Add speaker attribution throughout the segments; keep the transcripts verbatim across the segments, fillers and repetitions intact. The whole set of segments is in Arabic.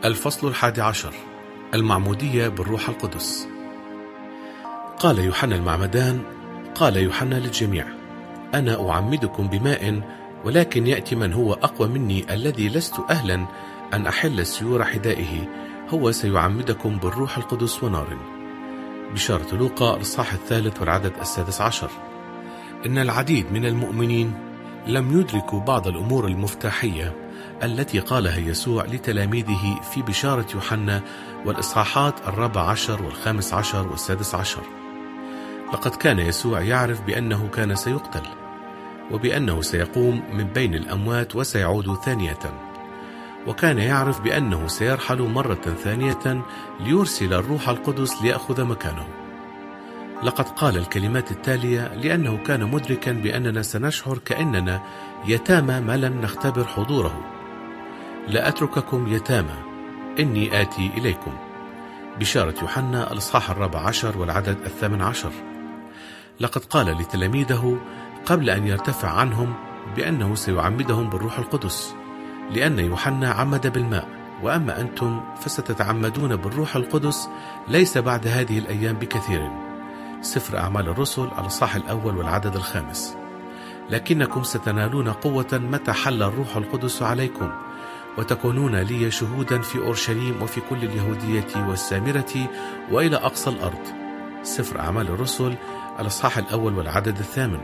Speaker 1: الفصل الحادي عشر. المعمودية بالروح القدس. قال يوحنا المعمدان: قال يوحنا للجميع: أنا أعمدكم بماء، ولكن يأتي من هو أقوى مني، الذي لست أهلا أن أحل سيور حذائه، هو سيعمدكم بالروح القدس ونار. بشارة لوقا الإصحاح الثالث والعدد السادس عشر. إن العديد من المؤمنين لم يدركوا بعض الأمور المفتاحية التي قالها يسوع لتلاميذه في بشارة يوحنا والإصحاحات الرابع عشر والخامس عشر والسادس عشر. لقد كان يسوع يعرف بأنه كان سيقتل، وبأنه سيقوم من بين الأموات وسيعود ثانية، وكان يعرف بأنه سيرحل مرة ثانية ليرسل الروح القدس ليأخذ مكانه. لقد قال الكلمات التالية لأنه كان مدركا بأننا سنشعر كأننا يتامى ما لم نختبر حضوره: لا أترككم يتامى، إني آتي إليكم. بشارة يوحنا الإصحاح الرابع عشر والعدد الثامن عشر. لقد قال لتلاميذه قبل أن يرتفع عنهم بأنه سيعمدهم بالروح القدس، لأن يوحنا عمد بالماء، وأما أنتم فستتعمدون بالروح القدس ليس بعد هذه الأيام بكثير. سفر أعمال الرسل الإصحاح الأول والعدد الخامس. لكنكم ستنالون قوة متى حل الروح القدس عليكم، وتكونون لي شهودا في أورشليم وفي كل اليهودية والسامرة وإلى أقصى الأرض. سفر أعمال الرسل الإصحاح الأول والعدد الثامن.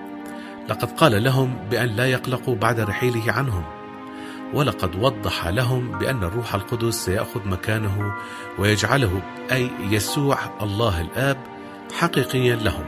Speaker 1: لقد قال لهم بأن لا يقلقوا بعد رحيله عنهم، ولقد وضح لهم بأن الروح القدس سيأخذ مكانه ويجعله، أي يسوع الله الآب، حقيقيا لهم.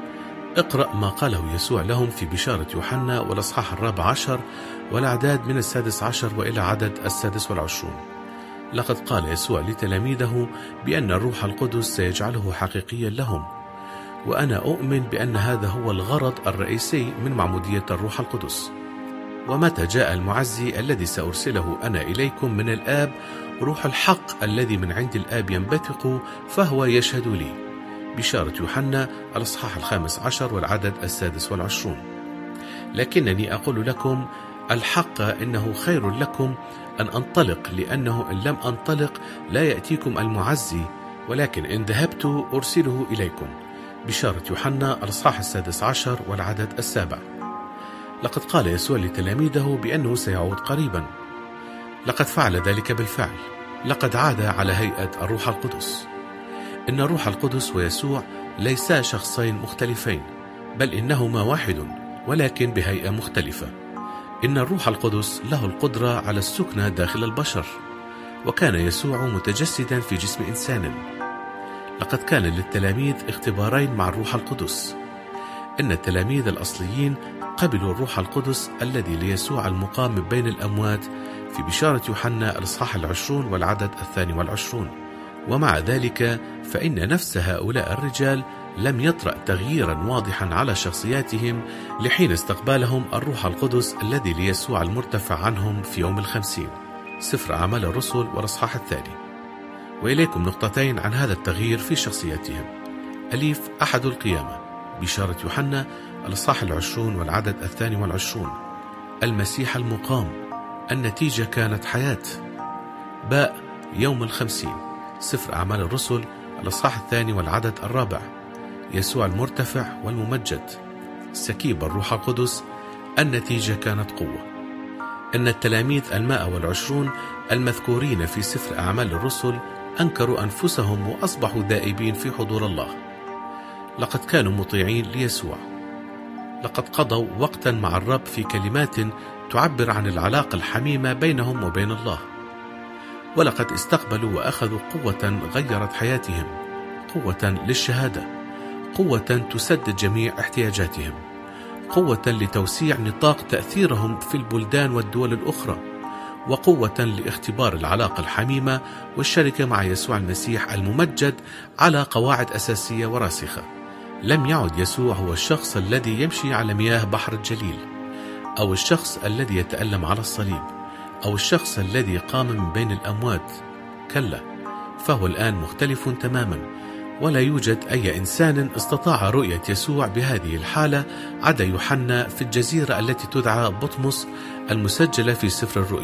Speaker 1: اقرأ ما قاله يسوع لهم في بشارة يوحنا والإصحاح الرابع عشر والأعداد من السادس عشر وإلى عدد السادس والعشرون. لقد قال يسوع لتلاميذه بأن الروح القدس سيجعله حقيقيا لهم، وأنا أؤمن بأن هذا هو الغرض الرئيسي من معمودية الروح القدس. ومتى جاء المعزي الذي سأرسله أنا إليكم من الآب، روح الحق الذي من عند الآب ينبثق، فهو يشهد لي. بشارة يوحنا الإصحاح الخامس عشر والعدد السادس والعشرون. لكنني أقول لكم الحق إنه خير لكم أن أنطلق، لأنه إن لم أنطلق لا يأتيكم المعزي، ولكن إن ذهبت أرسله إليكم. بشارة يوحنا الإصحاح السادس عشر والعدد السابع. لقد قال يسوع لتلاميذه بأنه سيعود قريبا. لقد فعل ذلك بالفعل. لقد عاد على هيئة الروح القدس. إن الروح القدس ويسوع ليسا شخصين مختلفين، بل إنهما واحد ولكن بهيئة مختلفة. إن الروح القدس له القدرة على السكنة داخل البشر، وكان يسوع متجسدا في جسم إنسان. لقد كان للتلاميذ اختبارين مع الروح القدس. إن التلاميذ الأصليين قبلوا الروح القدس الذي ليسوع المقام من بين الأموات في بشارة يوحنا الإصحاح العشرون والعدد الثاني والعشرون. ومع ذلك فإن نفس هؤلاء الرجال لم يطرأ تغييرا واضحا على شخصياتهم لحين استقبالهم الروح القدس الذي ليسوع المرتفع عنهم في يوم الخمسين. سفر أعمال الرسل والإصحاح الثاني. وإليكم نقطتين عن هذا التغيير في شخصياتهم. أليف: أحد القيامة. بشارة يوحنا الإصحاح العشرون والعدد الثاني والعشرون. المسيح المقام، النتيجة كانت حياة. باء: يوم الخمسين. سفر أعمال الرسل الإصحاح الثاني والعدد الرابع. يسوع المرتفع والممجد. سكيب الروح القدس، النتيجة كانت قوة. إن التلاميذ المائة والعشرون المذكورين في سفر أعمال الرسل أنكروا أنفسهم وأصبحوا ذائبين في حضور الله. لقد كانوا مطيعين ليسوع. لقد قضوا وقتا مع الرب في كلمات تعبر عن العلاقة الحميمة بينهم وبين الله. ولقد استقبلوا وأخذوا قوة غيرت حياتهم، قوة للشهادة، قوة تسدد جميع احتياجاتهم، قوة لتوسيع نطاق تأثيرهم في البلدان والدول الأخرى، وقوة لاختبار العلاقة الحميمة والشركة مع يسوع المسيح الممجد على قواعد أساسية وراسخة. لم يعد يسوع هو الشخص الذي يمشي على مياه بحر الجليل، أو الشخص الذي يتألم على الصليب، أو الشخص الذي قام من بين الأموات. كلا، فهو الآن مختلف تماما، ولا يوجد أي إنسان استطاع رؤية يسوع بهذه الحالة عدا يوحنا في الجزيرة التي تدعى بطمس المسجلة في سفر الرؤيا،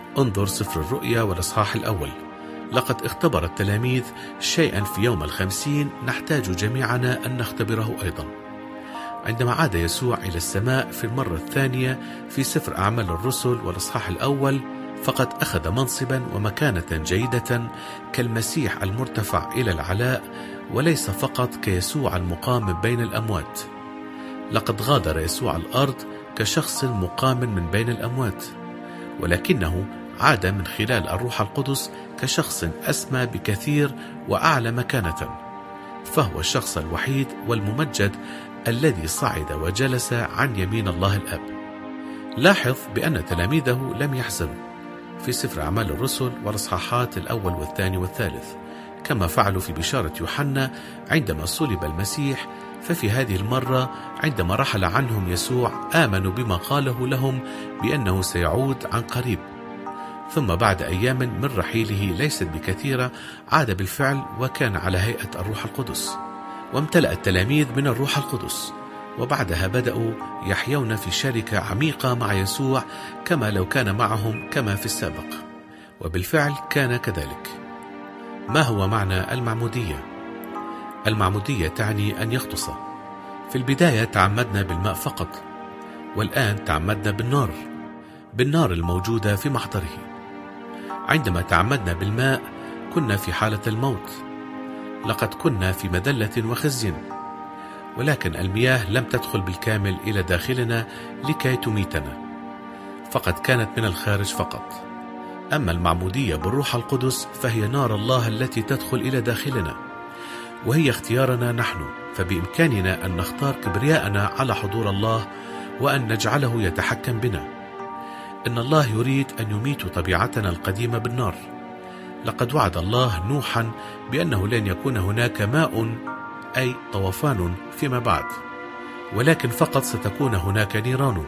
Speaker 1: انظر سفر الرؤيا والإصحاح الأول. لقد اختبر التلاميذ شيئا في يوم الخمسين نحتاج جميعنا أن نختبره أيضا. عندما عاد يسوع إلى السماء في المرة الثانية في سفر أعمال الرسل والإصحاح الأول، فقد أخذ منصبا ومكانة جيدة كالمسيح المرتفع إلى العلاء، وليس فقط كيسوع المقام من بين الأموات. لقد غادر يسوع الأرض كشخص مقام من بين الأموات، ولكنه عاد من خلال الروح القدس كشخص أسمى بكثير وأعلى مكانة، فهو الشخص الوحيد والممجد الذي صعد وجلس عن يمين الله الأب. لاحظ بأن تلاميذه لم يحزنوا في سفر أعمال الرسل والإصحاحات الأول والثاني والثالث كما فعلوا في بشارة يوحنا عندما صلب المسيح. ففي هذه المرة عندما رحل عنهم يسوع آمنوا بما قاله لهم بأنه سيعود عن قريب. ثم بعد أيام من رحيله ليست بكثيرة عاد بالفعل، وكان على هيئة الروح القدس، وامتلأ التلاميذ من الروح القدس، وبعدها بدأوا يحيون في شركة عميقة مع يسوع كما لو كان معهم كما في السابق. وبالفعل كان كذلك. ما هو معنى المعمودية؟ المعمودية تعني أن يغطس. في البداية تعمدنا بالماء فقط، والآن تعمدنا بالنار، بالنار الموجودة في محضره. عندما تعمدنا بالماء كنا في حالة الموت، لقد كنا في مذلة وخزي، ولكن المياه لم تدخل بالكامل إلى داخلنا لكي تميتنا، فقد كانت من الخارج فقط. أما المعمودية بالروح القدس فهي نار الله التي تدخل إلى داخلنا، وهي اختيارنا نحن، فبإمكاننا أن نختار كبرياءنا على حضور الله وأن نجعله يتحكم بنا. إن الله يريد أن يميت طبيعتنا القديمة بالنار. لقد وعد الله نوحا بأنه لن يكون هناك ماء أي طوفان فيما بعد، ولكن فقط ستكون هناك نيران.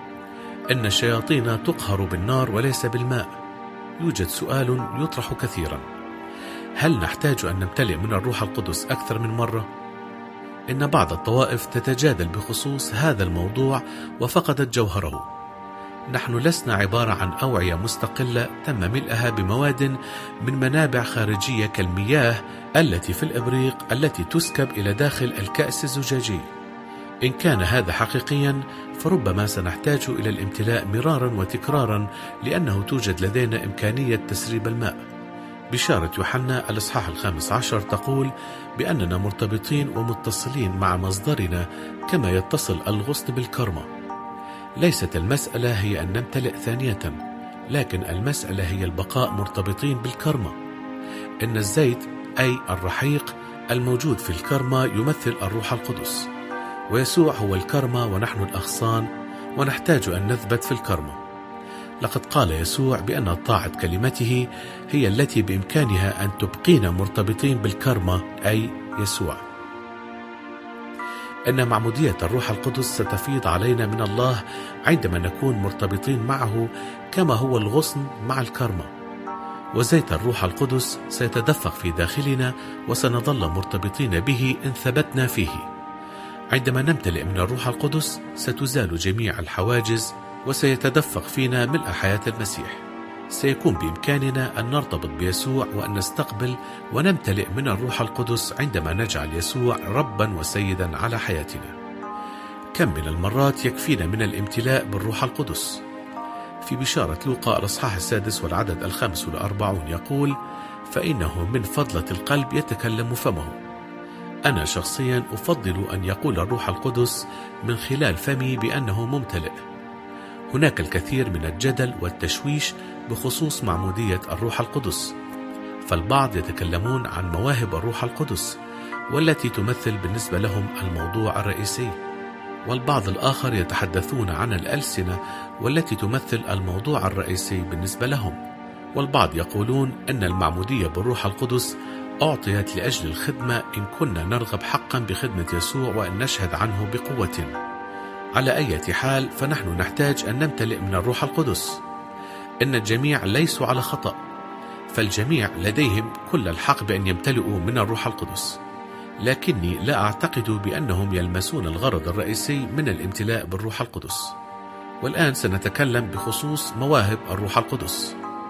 Speaker 1: إن الشياطين تقهر بالنار وليس بالماء. يوجد سؤال يطرح كثيرا: هل نحتاج أن نمتلئ من الروح القدس أكثر من مرة؟ إن بعض الطوائف تتجادل بخصوص هذا الموضوع وفقدت جوهره. نحن لسنا عبارة عن أوعية مستقلة تم ملئها بمواد من منابع خارجية كالمياه التي في الإبريق التي تسكب إلى داخل الكأس الزجاجي. إن كان هذا حقيقيا فربما سنحتاج إلى الامتلاء مرارا وتكرارا، لأنه توجد لدينا إمكانية تسريب الماء. بشارة يوحنا الإصحاح الخامس عشر تقول بأننا مرتبطين ومتصلين مع مصدرنا كما يتصل الغصن بالكرمة. ليست المسألة هي أن نمتلئ ثانية، لكن المسألة هي البقاء مرتبطين بالكرمة. إن الزيت أي الرحيق الموجود في الكرمة يمثل الروح القدس، ويسوع هو الكرمة ونحن الأغصان، ونحتاج أن نثبت في الكرمة. لقد قال يسوع بأن طاعة كلمته هي التي بإمكانها أن تبقينا مرتبطين بالكرمة أي يسوع. إن معمودية الروح القدس ستفيض علينا من الله عندما نكون مرتبطين معه كما هو الغصن مع الكرمة، وزيت الروح القدس سيتدفق في داخلنا وسنظل مرتبطين به إن ثبتنا فيه. عندما نمتلئ من الروح القدس ستزال جميع الحواجز وسيتدفق فينا ملء حياة المسيح. سيكون بإمكاننا أن نرتبط بيسوع وأن نستقبل ونمتلئ من الروح القدس عندما نجعل يسوع ربا وسيدا على حياتنا. كم من المرات يكفينا من الامتلاء بالروح القدس؟ في بشارة لوقا الإصحاح السادس والعدد الخامس والأربعون يقول: فإنه من فضلة القلب يتكلم فمه. أنا شخصيا أفضل أن يقول الروح القدس من خلال فمي بأنه ممتلئ. هناك الكثير من الجدل والتشويش بخصوص معمودية الروح القدس، فالبعض يتكلمون عن مواهب الروح القدس والتي تمثل بالنسبة لهم الموضوع الرئيسي، والبعض الآخر يتحدثون عن الألسنة والتي تمثل الموضوع الرئيسي بالنسبة لهم، والبعض يقولون أن المعمودية بالروح القدس أعطيت لأجل الخدمة إن كنا نرغب حقا بخدمة يسوع وأن نشهد عنه بقوة. على أي حال فنحن نحتاج أن نمتلئ من الروح القدس. إن الجميع ليسوا على خطأ، فالجميع لديهم كل الحق بأن يمتلئوا من الروح القدس، لكني لا أعتقد بأنهم يلمسون الغرض الرئيسي من الامتلاء بالروح القدس. والآن سنتكلم بخصوص مواهب الروح القدس.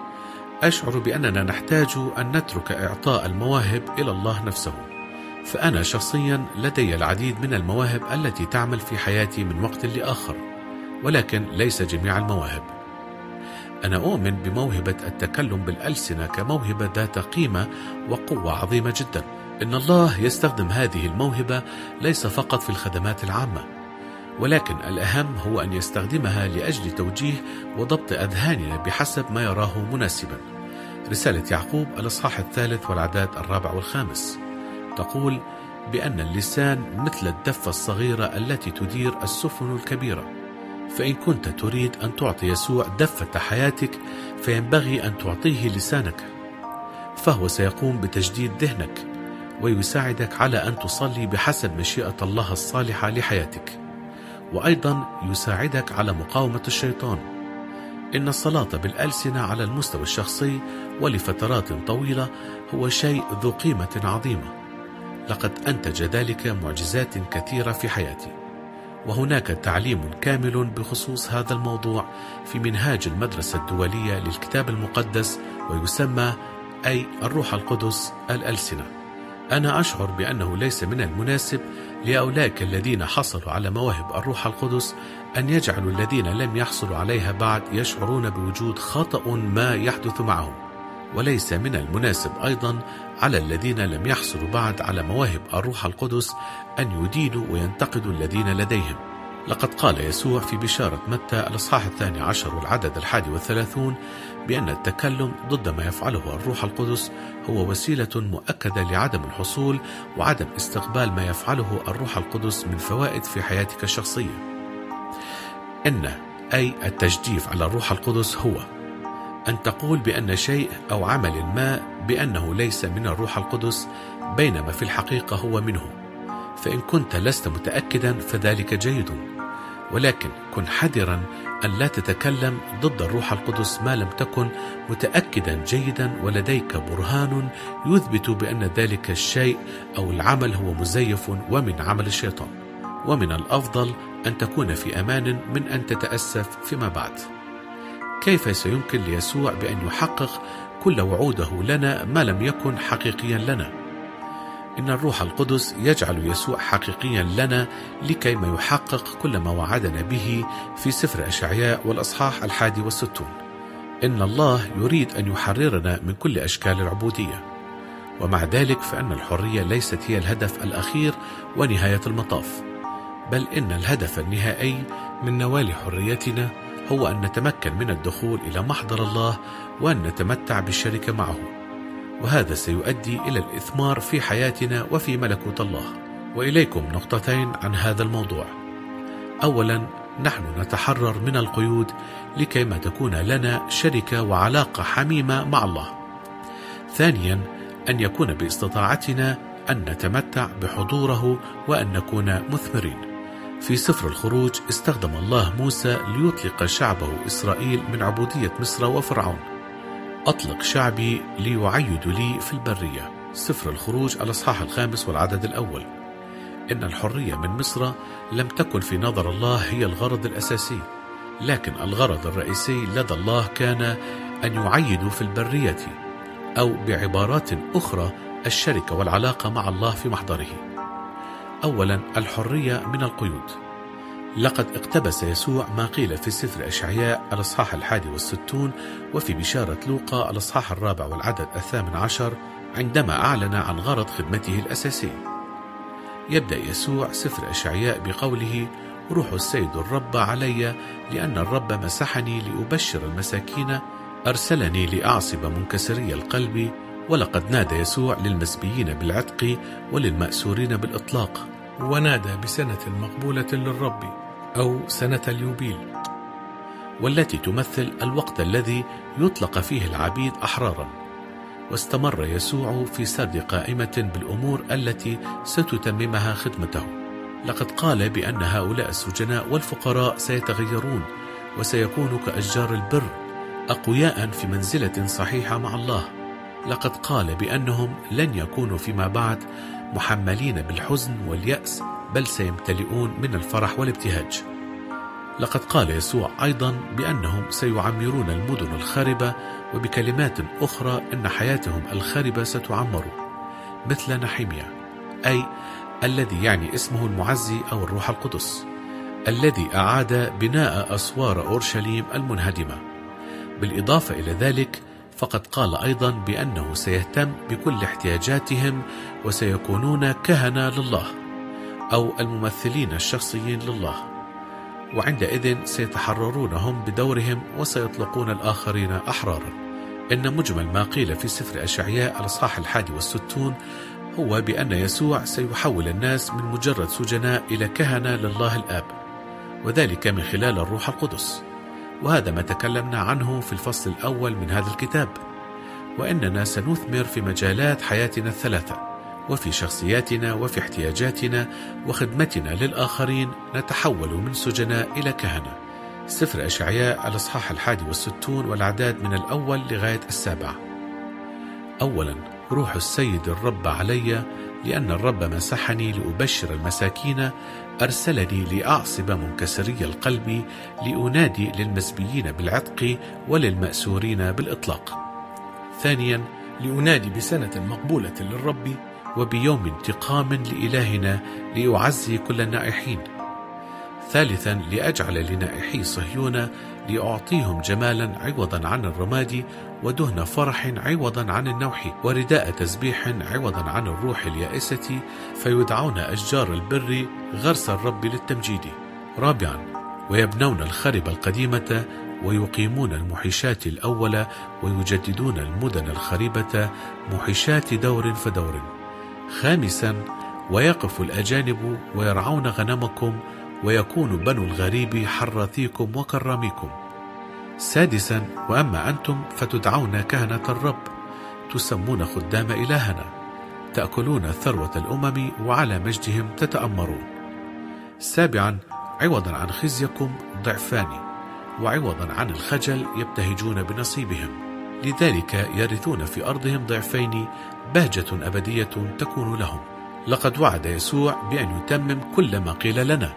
Speaker 1: أشعر بأننا نحتاج أن نترك إعطاء المواهب إلى الله نفسه. فأنا شخصيا لدي العديد من المواهب التي تعمل في حياتي من وقت لآخر، ولكن ليس جميع المواهب. أنا أؤمن بموهبة التكلم بالألسنة كموهبة ذات قيمة وقوة عظيمة جدا. إن الله يستخدم هذه الموهبة ليس فقط في الخدمات العامة، ولكن الأهم هو أن يستخدمها لأجل توجيه وضبط أذهاننا بحسب ما يراه مناسبا. رسالة يعقوب الإصحاح الثالث والعدد الرابع والخامس تقول بأن اللسان مثل الدفة الصغيرة التي تدير السفن الكبيرة. فإن كنت تريد أن تعطي يسوع دفة حياتك فينبغي أن تعطيه لسانك، فهو سيقوم بتجديد ذهنك ويساعدك على أن تصلي بحسب مشيئة الله الصالحة لحياتك، وأيضا يساعدك على مقاومة الشيطان. إن الصلاة بالألسنة على المستوى الشخصي ولفترات طويلة هو شيء ذو قيمة عظيمة، لقد أنتج ذلك معجزات كثيرة في حياتي. وهناك تعليم كامل بخصوص هذا الموضوع في منهاج المدرسة الدولية للكتاب المقدس، ويسمى أي الروح القدس الألسنة. أنا أشعر بأنه ليس من المناسب لأولئك الذين حصلوا على مواهب الروح القدس أن يجعلوا الذين لم يحصلوا عليها بعد يشعرون بوجود خطأ ما يحدث معهم، وليس من المناسب أيضا على الذين لم يحصلوا بعد على مواهب الروح القدس أن يدينوا وينتقدوا الذين لديهم. لقد قال يسوع في بشارة متى الإصحاح الثاني عشر والعدد الحادي والثلاثون بأن التكلم ضد ما يفعله الروح القدس هو وسيلة مؤكدة لعدم الحصول وعدم استقبال ما يفعله الروح القدس من فوائد في حياتك الشخصية. إن أي التجديف على الروح القدس هو أن تقول بأن شيء أو عمل ما بأنه ليس من الروح القدس بينما في الحقيقة هو منه. فإن كنت لست متأكدا فذلك جيد، ولكن كن حذرا أن لا تتكلم ضد الروح القدس ما لم تكن متأكدا جيدا ولديك برهان يثبت بأن ذلك الشيء أو العمل هو مزيف ومن عمل الشيطان. ومن الأفضل أن تكون في أمان من أن تتأسف فيما بعد. كيف سيمكن ليسوع بأن يحقق كل وعوده لنا ما لم يكن حقيقيا لنا؟ إن الروح القدس يجعل يسوع حقيقيا لنا لكي ما يحقق كل ما وعدنا به في سفر أشعياء والأصحاح الحادي والستون. إن الله يريد أن يحررنا من كل أشكال العبودية، ومع ذلك فإن الحرية ليست هي الهدف الأخير ونهاية المطاف، بل إن الهدف النهائي من نوال حريتنا هو أن نتمكن من الدخول إلى محضر الله وأن نتمتع بالشركة معه، وهذا سيؤدي إلى الإثمار في حياتنا وفي ملكوت الله. وإليكم نقطتين عن هذا الموضوع. أولا، نحن نتحرر من القيود لكي ما تكون لنا شركة وعلاقة حميمة مع الله. ثانيا، أن يكون باستطاعتنا أن نتمتع بحضوره وأن نكون مثمرين. في سفر الخروج استخدم الله موسى ليطلق شعبه إسرائيل من عبودية مصر وفرعون. أطلق شعبي ليعيدوا لي في البرية. سفر الخروج الأصحاح الخامس والعدد الأول. إن الحرية من مصر لم تكن في نظر الله هي الغرض الأساسي، لكن الغرض الرئيسي لدى الله كان أن يعيدوا في البرية، أو بعبارات أخرى الشركة والعلاقة مع الله في محضره. أولا، الحرية من القيود. لقد اقتبس يسوع ما قيل في سفر أشعياء الأصحاح الحادي والستون وفي بشارة لوقا الأصحاح الرابع والعدد الثامن عشر عندما أعلن عن غرض خدمته الأساسي. يبدأ يسوع سفر أشعياء بقوله: روح السيد الرب علي لأن الرب مسحني لأبشر المساكين، أرسلني لأعصب منكسري القلب. ولقد نادى يسوع للمسبيين بالعتق وللمأسورين بالإطلاق، ونادى بسنة مقبولة للرب أو سنة اليوبيل، والتي تمثل الوقت الذي يطلق فيه العبيد أحرارا. واستمر يسوع في سرد قائمة بالأمور التي ستتممها خدمته. لقد قال بأن هؤلاء السجناء والفقراء سيتغيرون وسيكونوا كأشجار البر، أقوياء في منزلة صحيحة مع الله. لقد قال بأنهم لن يكونوا فيما بعد محملين بالحزن واليأس، بل سيمتلئون من الفرح والابتهاج. لقد قال يسوع أيضا بأنهم سيعمرون المدن الخاربة، وبكلمات أخرى أن حياتهم الخاربة ستعمر، مثل نحميا، أي الذي يعني اسمه المعزي أو الروح القدس، الذي أعاد بناء أسوار أورشليم المنهدمة. بالإضافة إلى ذلك فقد قال أيضا بأنه سيهتم بكل احتياجاتهم، وسيكونون كهنة لله أو الممثلين الشخصيين لله، وعندئذ سيتحررون هم بدورهم وسيطلقون الآخرين أحرارا. إن مجمل ما قيل في سفر أشعياء الإصحاح الحادي والستون هو بأن يسوع سيحول الناس من مجرد سجناء إلى كهنة لله الآب، وذلك من خلال الروح القدس، وهذا ما تكلمنا عنه في الفصل الأول من هذا الكتاب. وإننا سنثمر في مجالات حياتنا الثلاثة، وفي شخصياتنا وفي احتياجاتنا وخدمتنا للآخرين، نتحول من سجناء إلى كهنة. سفر أشعياء الإصحاح الحادي والستون والأعداد من الأول لغاية السابع. أولا، روح السيد الرب علي، لأن الرب مسحني لأبشر المساكين، أرسلني لأعصب منكسري القلب، لأنادي للمسبيين بالعتق وللمأسورين بالإطلاق. ثانيا، لأنادي بسنة مقبولة للرب وبيوم انتقام لإلهنا، لأعزي كل النائحين. ثالثا، لأجعل لنائحي صهيون، لأعطيهم جمالا عوضا عن الرماد، ودهن فرح عوضا عن النوح، ورداء تسبيح عوضا عن الروح اليائسة، فيدعون أشجار البر غرس الرب للتمجيد. رابعا، ويبنون الخرب القديمة، ويقيمون المحيشات الأول، ويجددون المدن الخريبة، محيشات دور فدور. خامسا، ويقف الأجانب ويرعون غنمكم، ويكون بنو الغريب حراثيكم وكراميكم. سادسا، وأما أنتم فتدعون كهنة الرب، تسمون خدام إلهنا، تأكلون ثروة الأمم، وعلى مجدهم تتأمرون. سابعا، عوضا عن خزيكم ضعفان، وعوضا عن الخجل يبتهجون بنصيبهم، لذلك يرثون في أرضهم ضعفين، بهجة أبدية تكون لهم. لقد وعد يسوع بأن يتمم كل ما قيل لنا،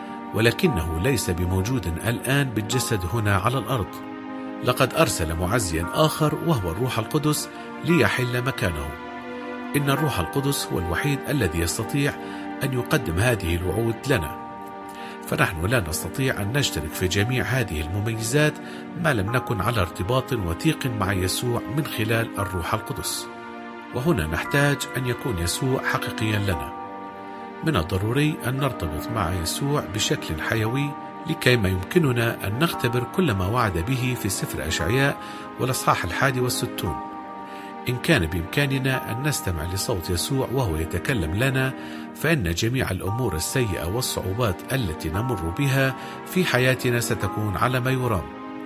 Speaker 1: ولكنه ليس بموجود الآن بالجسد هنا على الأرض. لقد أرسل معزيا آخر وهو الروح القدس ليحل مكانه. إن الروح القدس هو الوحيد الذي يستطيع أن يقدم هذه الوعود لنا، فنحن لا نستطيع أن نشترك في جميع هذه المميزات ما لم نكن على ارتباط وثيق مع يسوع من خلال الروح القدس. وهنا نحتاج أن يكون يسوع حقيقيا لنا. من الضروري أن نرتبط مع يسوع بشكل حيوي لكي ما يمكننا أن نختبر كل ما وعد به في سفر أشعياء والأصحاح الحادي والستون. إن كان بإمكاننا أن نستمع لصوت يسوع وهو يتكلم لنا، فإن جميع الأمور السيئة والصعوبات التي نمر بها في حياتنا ستكون على ما يرام.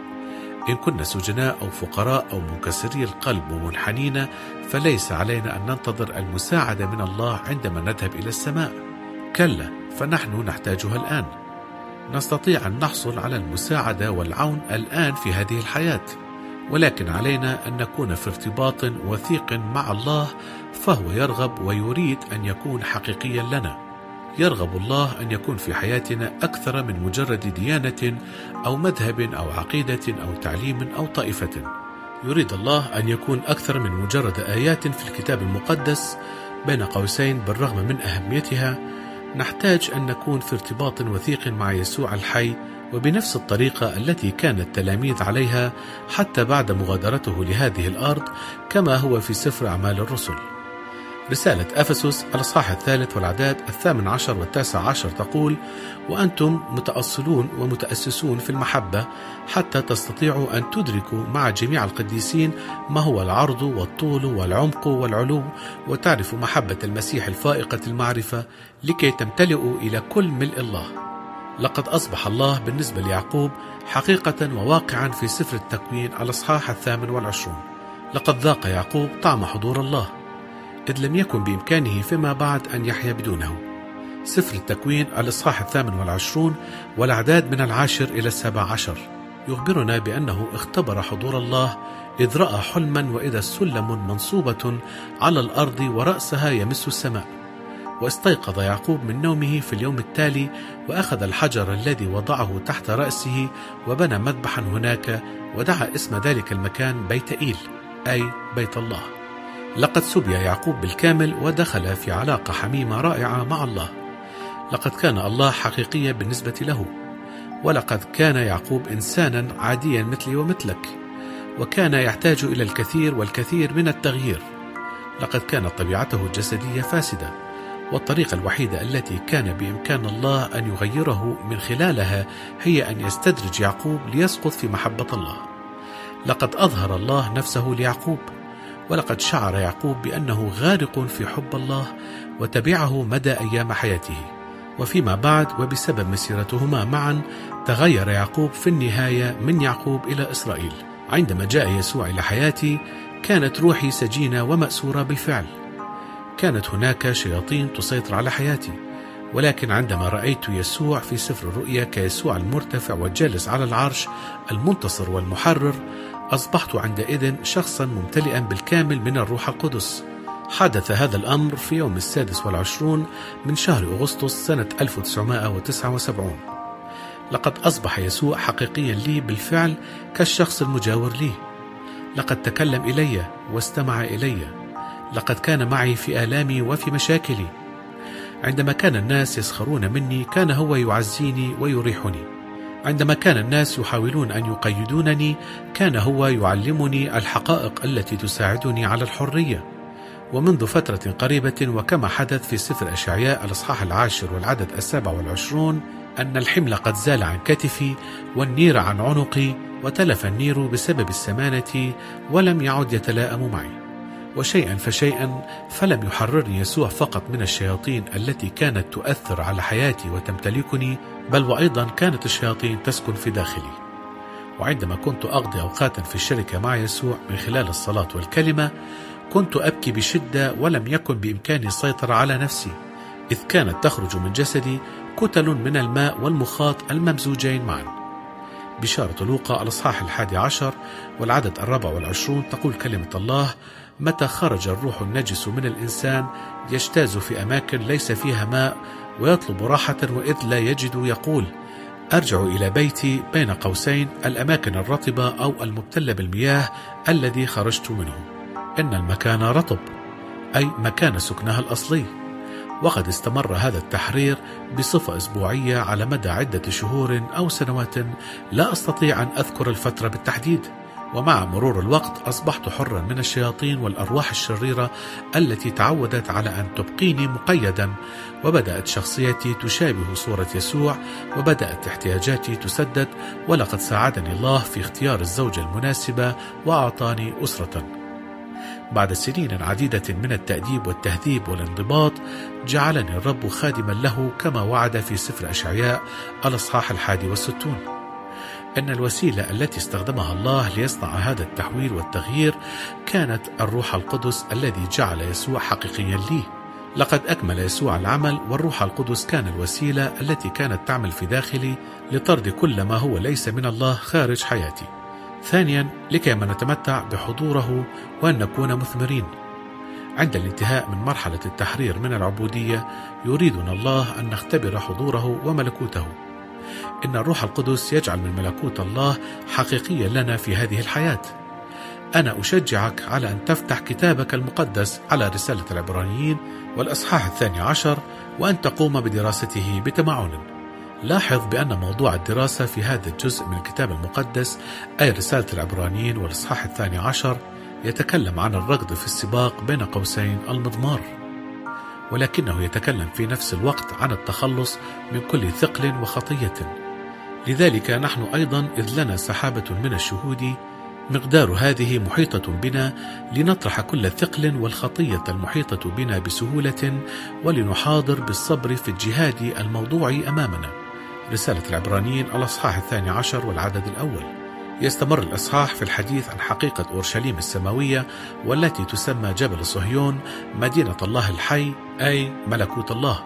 Speaker 1: إن كنا سجناء أو فقراء أو منكسري القلب ومنحنين، فليس علينا أن ننتظر المساعدة من الله عندما نذهب إلى السماء. كلا، فنحن نحتاجها الآن. نستطيع أن نحصل على المساعدة والعون الآن في هذه الحياة، ولكن علينا أن نكون في ارتباط وثيق مع الله، فهو يرغب ويريد أن يكون حقيقيا لنا. يرغب الله أن يكون في حياتنا أكثر من مجرد ديانة أو مذهب أو عقيدة أو تعليم أو طائفة. يريد الله أن يكون أكثر من مجرد آيات في الكتاب المقدس. بين قوسين، بالرغم من أهميتها، نحتاج أن نكون في ارتباط وثيق مع يسوع الحي، وبنفس الطريقة التي كان التلاميذ عليها حتى بعد مغادرته لهذه الأرض، كما هو في سفر أعمال الرسل. رسالة أفسس الإصحاح الثالث والأعداد الثامن عشر والتاسع عشر تقول: وأنتم متأصلون ومتأسسون في المحبة، حتى تستطيعوا أن تدركوا مع جميع القديسين ما هو العرض والطول والعمق والعلو، وتعرفوا محبة المسيح الفائقة المعرفة، لكي تمتلئوا إلى كل ملء الله. لقد أصبح الله بالنسبة ليعقوب حقيقة وواقعا في سفر التكوين الإصحاح الثامن والعشرون. لقد ذاق يعقوب طعم حضور الله، إذ لم يكن بإمكانه فيما بعد أن يحيا بدونه. سفر التكوين الإصحاح الثامن والعشرون والأعداد من العاشر إلى السابع عشر يخبرنا بأنه اختبر حضور الله، إذ رأى حلما وإذا سلم منصوبة على الأرض ورأسها يمس السماء. واستيقظ يعقوب من نومه في اليوم التالي، وأخذ الحجر الذي وضعه تحت رأسه وبنى مذبحا هناك، ودعا اسم ذلك المكان بيت إيل، أي بيت الله. لقد سبي يعقوب بالكامل ودخل في علاقة حميمة رائعة مع الله. لقد كان الله حقيقيا بالنسبة له، ولقد كان يعقوب إنسانا عاديا مثلي ومثلك، وكان يحتاج إلى الكثير والكثير من التغيير. لقد كانت طبيعته الجسدية فاسدة، والطريقة الوحيدة التي كان بإمكان الله أن يغيره من خلالها هي أن يستدرج يعقوب ليسقط في محبة الله. لقد أظهر الله نفسه ليعقوب، ولقد شعر يعقوب بأنه غارق في حب الله وتبعه مدى أيام حياته. وفيما بعد وبسبب مسيرتهما معا تغير يعقوب في النهاية من يعقوب إلى إسرائيل. عندما جاء يسوع إلى حياتي كانت روحي سجينة ومأسورة بالفعل. كانت هناك شياطين تسيطر على حياتي، ولكن عندما رأيت يسوع في سفر الرؤيا كيسوع المرتفع والجالس على العرش المنتصر والمحرر، أصبحت عندئذ شخصا ممتلئا بالكامل من الروح القدس. حدث هذا الأمر في يوم السادس والعشرون من شهر أغسطس سنة ألف وتسعمائة وتسعة وسبعين. لقد أصبح يسوع حقيقيا لي بالفعل كالشخص المجاور لي. لقد تكلم إلي واستمع إلي. لقد كان معي في آلامي وفي مشاكلي. عندما كان الناس يسخرون مني كان هو يعزيني ويريحني. عندما كان الناس يحاولون أن يقيدونني كان هو يعلمني الحقائق التي تساعدني على الحرية. ومنذ فترة قريبة، وكما حدث في سفر أشعياء الإصحاح العاشر والعدد السابع والعشرون، أن الحمل قد زال عن كتفي والنير عن عنقي، وتلف النير بسبب السمانة ولم يعد يتلائم معي. وشيئا فشيئا فلم يحررني يسوع فقط من الشياطين التي كانت تؤثر على حياتي وتمتلكني، بل وأيضا كانت الشياطين تسكن في داخلي. وعندما كنت أقضي أوقاتا في الشركة مع يسوع من خلال الصلاة والكلمة كنت أبكي بشدة، ولم يكن بإمكاني السيطرة على نفسي، إذ كانت تخرج من جسدي كتل من الماء والمخاط الممزوجين معا. بشارة لوقا الإصحاح الحادي عشر والعدد الرابع والعشرون تقول كلمة الله: متى خرج الروح النجس من الإنسان يجتاز في أماكن ليس فيها ماء ويطلب راحة، وإذ لا يجد يقول: أرجع إلى بيتي، بين قوسين الأماكن الرطبة أو المبتلة بالمياه الذي خرجت منه. إن المكان رطب، أي مكان سكنها الأصلي. وقد استمر هذا التحرير بصفة أسبوعية على مدى عدة شهور أو سنوات، لا أستطيع أن أذكر الفترة بالتحديد. ومع مرور الوقت أصبحت حرا من الشياطين والأرواح الشريرة التي تعودت على أن تبقيني مقيدا، وبدأت شخصيتي تشابه صورة يسوع، وبدأت احتياجاتي تسدد. ولقد ساعدني الله في اختيار الزوجة المناسبة وأعطاني أسرة. بعد سنين عديدة من التأديب والتهذيب والانضباط جعلني الرب خادما له كما وعد في سفر أشعياء الإصحاح الحادي والستون. إن الوسيلة التي استخدمها الله ليصنع هذا التحويل والتغيير كانت الروح القدس الذي جعل يسوع حقيقيا لي. لقد أكمل يسوع العمل، والروح القدس كان الوسيلة التي كانت تعمل في داخلي لطرد كل ما هو ليس من الله خارج حياتي. ثانيا، لكي ما نتمتع بحضوره وأن نكون مثمرين. عند الانتهاء من مرحلة التحرير من العبودية يريدنا الله أن نختبر حضوره وملكوته. إن الروح القدس يجعل من ملكوت الله حقيقيا لنا في هذه الحياة. أنا أشجعك على أن تفتح كتابك المقدس على رسالة العبرانيين والأصحاح الثاني عشر وأن تقوم بدراسته بتمعن. لاحظ بأن موضوع الدراسة في هذا الجزء من الكتاب المقدس، أي رسالة العبرانيين والإصحاح الثاني عشر، يتكلم عن الركض في السباق بين قوسين المضمار، ولكنه يتكلم في نفس الوقت عن التخلص من كل ثقل وخطية. لذلك نحن أيضا إذ لنا سحابة من الشهود مقدار هذه محيطة بنا، لنطرح كل ثقل والخطية المحيطة بنا بسهولة، ولنحاضر بالصبر في الجهاد الموضوع أمامنا. رسالة العبرانيين الأصحاح الثاني عشر والعدد الأول. يستمر الإصحاح في الحديث عن حقيقة أورشليم السماوية، والتي تسمى جبل صهيون، مدينة الله الحي، أي ملكوت الله.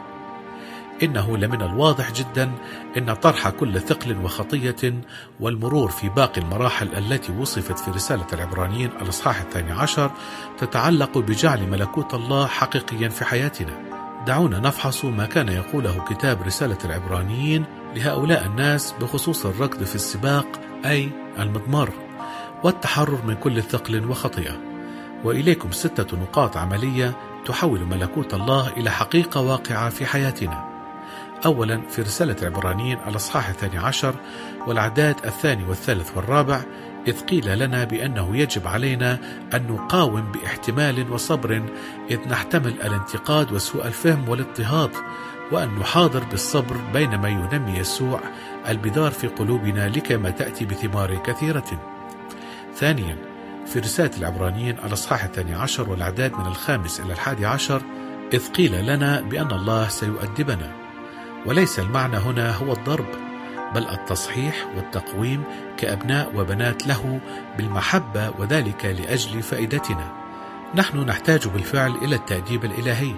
Speaker 1: إنه لمن الواضح جدا أن طرح كل ثقل وخطية والمرور في باقي المراحل التي وصفت في رسالة العبرانيين الإصحاح الثاني عشر تتعلق بجعل ملكوت الله حقيقيا في حياتنا. دعونا نفحص ما كان يقوله كتاب رسالة العبرانيين لهؤلاء الناس بخصوص الركض في السباق، أي المضمار، والتحرر من كل ثقل وخطيئة. وإليكم ستة نقاط عملية تحول ملكوت الله إلى حقيقة واقعة في حياتنا. أولا، في رسالة العبرانيين الأصحاح الثاني عشر والعداد الثاني والثالث والرابع، إذ قيل لنا بأنه يجب علينا أن نقاوم باحتمال وصبر إذ نحتمل الانتقاد وسوء الفهم والاضطهاد، وأن نحاضر بالصبر بينما ينمي يسوع البذار في قلوبنا لكما تأتي بثمار كثيرة. ثانيا، في رسالة العبرانيين الأصحاح الثاني عشر والأعداد من الخامس إلى الحادي عشر، إذ قيل لنا بأن الله سيؤدبنا، وليس المعنى هنا هو الضرب، بل التصحيح والتقويم كأبناء وبنات له بالمحبة، وذلك لأجل فائدتنا. نحن نحتاج بالفعل إلى التأديب الإلهي.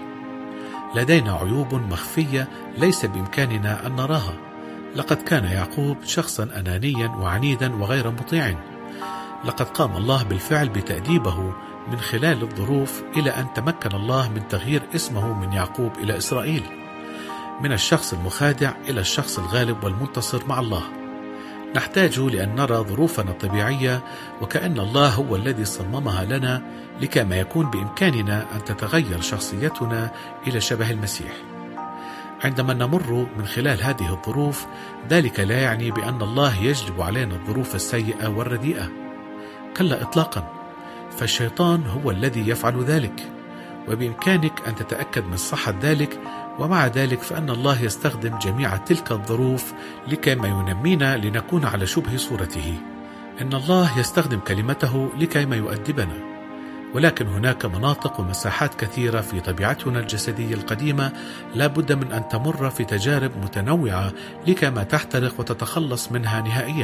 Speaker 1: لدينا عيوب مخفية ليس بإمكاننا أن نراها. لقد كان يعقوب شخصا أنانيا وعنيدا وغير مطيع. لقد قام الله بالفعل بتأديبه من خلال الظروف، إلى أن تمكن الله من تغيير اسمه من يعقوب إلى إسرائيل، من الشخص المخادع إلى الشخص الغالب والمنتصر مع الله. نحتاج لأن نرى ظروفنا الطبيعية وكأن الله هو الذي صممها لنا، لكما يكون بإمكاننا أن تتغير شخصيتنا إلى شبه المسيح. عندما نمر من خلال هذه الظروف، ذلك لا يعني بأن الله يجلب علينا الظروف السيئة والرديئة، كلا إطلاقا، فالشيطان هو الذي يفعل ذلك، وبإمكانك أن تتأكد من صحة ذلك. ومع ذلك فإن الله يستخدم جميع تلك الظروف لكيما ينمينا لنكون على شبه صورته. إن الله يستخدم كلمته لكيما يؤدبنا، ولكن هناك مناطق ومساحات كثيرة في طبيعتنا الجسدية القديمة لا بد من أن تمر في تجارب متنوعة لكيما تحترق وتتخلص منها نهائيا.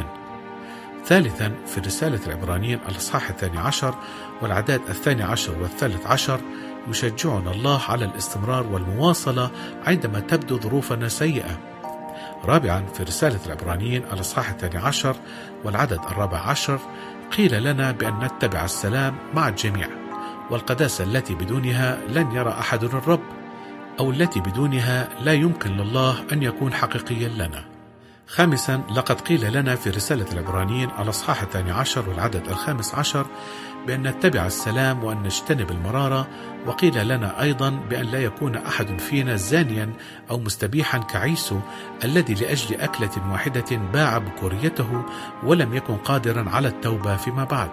Speaker 1: ثالثا، في رسالة العبرانيين الأصحاح الثاني عشر والعداد الثاني عشر والثالث عشر، يشجعنا الله على الاستمرار والمواصلة عندما تبدو ظروفنا سيئة. رابعا، في رسالة العبرانيين الأصحاح الثاني عشر والعدد الرابع عشر، قيل لنا بأن نتبع السلام مع الجميع والقداسة التي بدونها لن يرى أحد الرب، أو التي بدونها لا يمكن لله أن يكون حقيقيا لنا. خامسا، لقد قيل لنا في رسالة العبرانيين الأصحاح الثاني عشر والعدد الخامس عشر بأن نتبع السلام وأن نجتنب المرارة، وقيل لنا أيضا بأن لا يكون أحد فينا زانيا أو مستبيحا كعيسو الذي لأجل أكلة واحدة باع بكوريته ولم يكن قادرا على التوبة فيما بعد.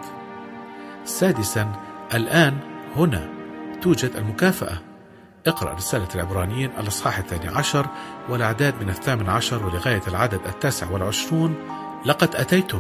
Speaker 1: سادسا، الآن هنا توجد المكافأة. اقرأ رسالة العبرانيين الأصحاح الثاني عشر والأعداد من الثامن عشر ولغاية العدد التاسع والعشرون. لقد أتيتم.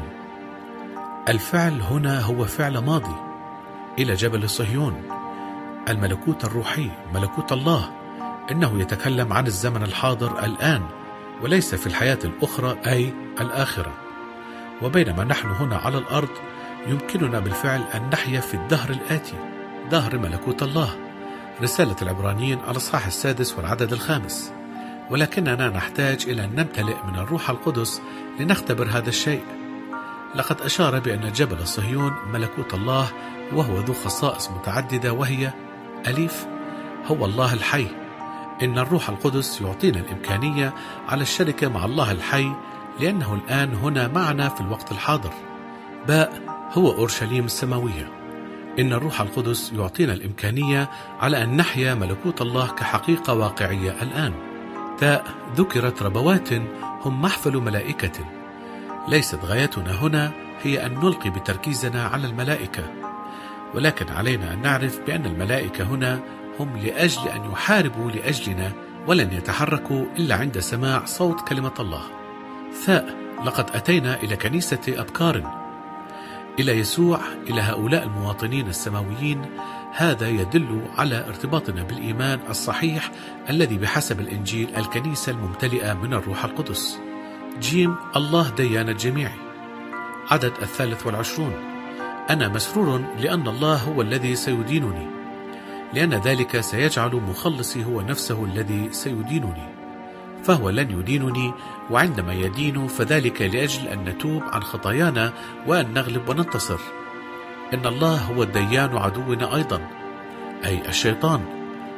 Speaker 1: الفعل هنا هو فعل ماضي إلى جبل صهيون، الملكوت الروحي، ملكوت الله. إنه يتكلم عن الزمن الحاضر الآن، وليس في الحياة الأخرى أي الآخرة. وبينما نحن هنا على الأرض يمكننا بالفعل أن نحيا في الدهر الآتي، دهر ملكوت الله. رسالة العبرانيين الأصحاح السادس والعدد الخامس. ولكننا نحتاج إلى أن نمتلئ من الروح القدس لنختبر هذا الشيء. لقد أشار بأن جبل صهيون ملكوت الله، وهو ذو خصائص متعددة، وهي أليف، هو الله الحي. إن الروح القدس يعطينا الإمكانية على الشركة مع الله الحي، لأنه الآن هنا معنا في الوقت الحاضر. باء، هو أورشليم السماوية. إن الروح القدس يعطينا الإمكانية على أن نحيا ملكوت الله كحقيقة واقعية الآن. تاء، ذكرت ربوات هم محفل ملائكة. ليست غايتنا هنا هي أن نلقي بتركيزنا على الملائكة، ولكن علينا أن نعرف بأن الملائكة هنا هم لأجل أن يحاربوا لأجلنا، ولن يتحركوا إلا عند سماع صوت كلمة الله. ثاء، لقد أتينا إلى كنيسة أبكار، إلى يسوع، إلى هؤلاء المواطنين السماويين. هذا يدل على ارتباطنا بالإيمان الصحيح الذي بحسب الإنجيل الكنيسة الممتلئة من الروح القدس. جيم، الله ديان الجميع. عدد الثالث والعشرون، أنا مسرور لأن الله هو الذي سيدينني، لأن ذلك سيجعل مخلصي هو نفسه الذي سيدينني، فهو لن يدينني، وعندما يدين فذلك لأجل أن نتوب عن خطايانا وأن نغلب وننتصر. إن الله هو الديان عدونا أيضا، أي الشيطان،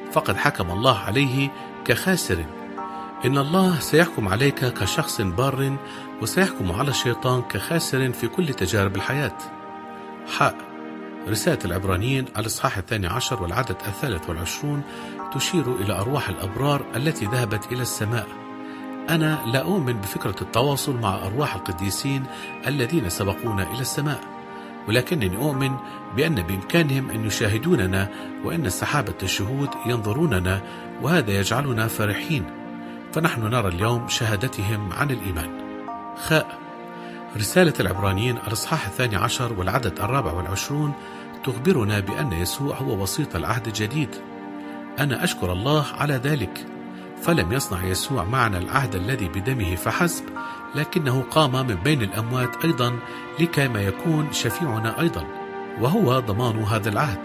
Speaker 1: فقد حكم الله عليه كخاسر. إن الله سيحكم عليك كشخص بار، وسيحكم على الشيطان كخاسر في كل تجارب الحياة. حاء رسالة العبرانيين الإصحاح الثاني عشر والعدد الثالث والعشرون تشير إلى أرواح الأبرار التي ذهبت إلى السماء. أنا لا أؤمن بفكرة التواصل مع أرواح القديسين الذين سبقونا إلى السماء، ولكنني أؤمن بأن بإمكانهم أن يشاهدوننا، وأن سحابة الشهود ينظروننا، وهذا يجعلنا فرحين، فنحن نرى اليوم شهادتهم عن الإيمان. خاء رسالة العبرانيين الإصحاح الثاني عشر والعدد الرابع والعشرون تخبرنا بأن يسوع هو وسيط العهد الجديد. أنا أشكر الله على ذلك، فلم يصنع يسوع معنا العهد الذي بدمه فحسب، لكنه قام من بين الأموات أيضا لكي ما يكون شفيعنا أيضا، وهو ضمان هذا العهد.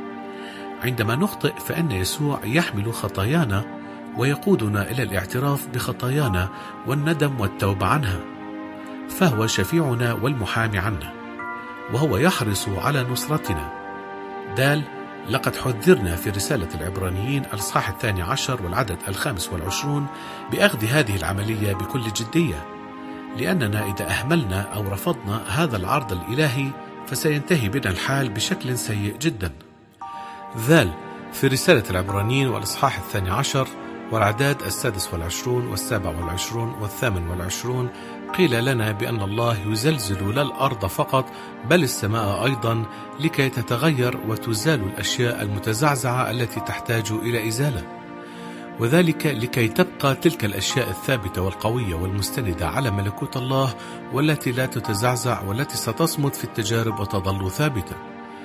Speaker 1: عندما نخطئ فإن يسوع يحمل خطايانا ويقودنا إلى الاعتراف بخطايانا والندم والتوبة عنها، فهو شفيعنا والمحامي عنا، وهو يحرص على نصرتنا. دال لقد حذرنا في رسالة العبرانيين الإصحاح الثاني عشر والعدد الخامس والعشرون بأخذ هذه العملية بكل جدية، لأننا إذا أهملنا أو رفضنا هذا العرض الإلهي فسينتهي بنا الحال بشكل سيء جدا. ذال في رسالة العبرانيين والإصحاح الثاني عشر والعداد السادس والعشرون والسابع والعشرون والثامن والعشرون قيل لنا بأن الله يزلزل لا الأرض فقط بل السماء أيضا، لكي تتغير وتزال الأشياء المتزعزعة التي تحتاج إلى إزالة، وذلك لكي تبقى تلك الأشياء الثابتة والقوية والمستندة على ملكوت الله، والتي لا تتزعزع والتي ستصمد في التجارب وتظل ثابتة.